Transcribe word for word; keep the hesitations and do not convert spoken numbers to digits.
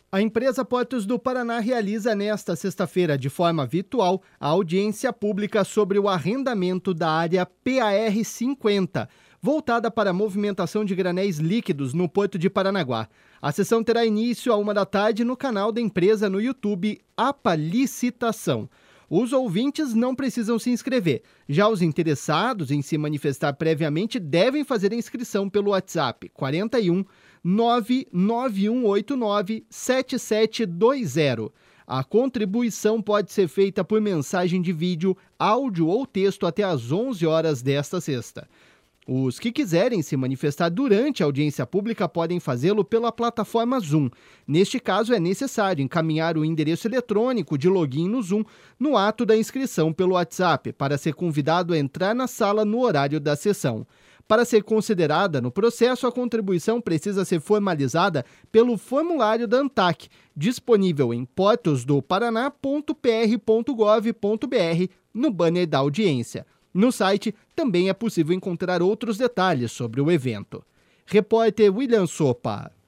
A empresa Portos do Paraná realiza nesta sexta-feira, de forma virtual, a audiência pública sobre o arrendamento da área P A R cinquenta, voltada para a movimentação de granéis líquidos no Porto de Paranaguá. A sessão terá início à uma da tarde no canal da empresa no YouTube APA Licitação. Os ouvintes não precisam se inscrever. Já os interessados em se manifestar previamente devem fazer a inscrição pelo WhatsApp quarenta e um, nove nove um oito nove, sete sete dois zero. A contribuição pode ser feita por mensagem de vídeo, áudio ou texto até às onze horas desta sexta. Os que quiserem se manifestar durante a audiência pública podem fazê-lo pela plataforma Zoom. Neste caso, é necessário encaminhar o endereço eletrônico de login no Zoom no ato da inscrição pelo WhatsApp para ser convidado a entrar na sala no horário da sessão. Para ser considerada no processo, a contribuição precisa ser formalizada pelo formulário da ANTAC, disponível em portos do paraná ponto p r ponto gov ponto b r no banner da audiência. No site também é possível encontrar outros detalhes sobre o evento. Repórter William Sopa.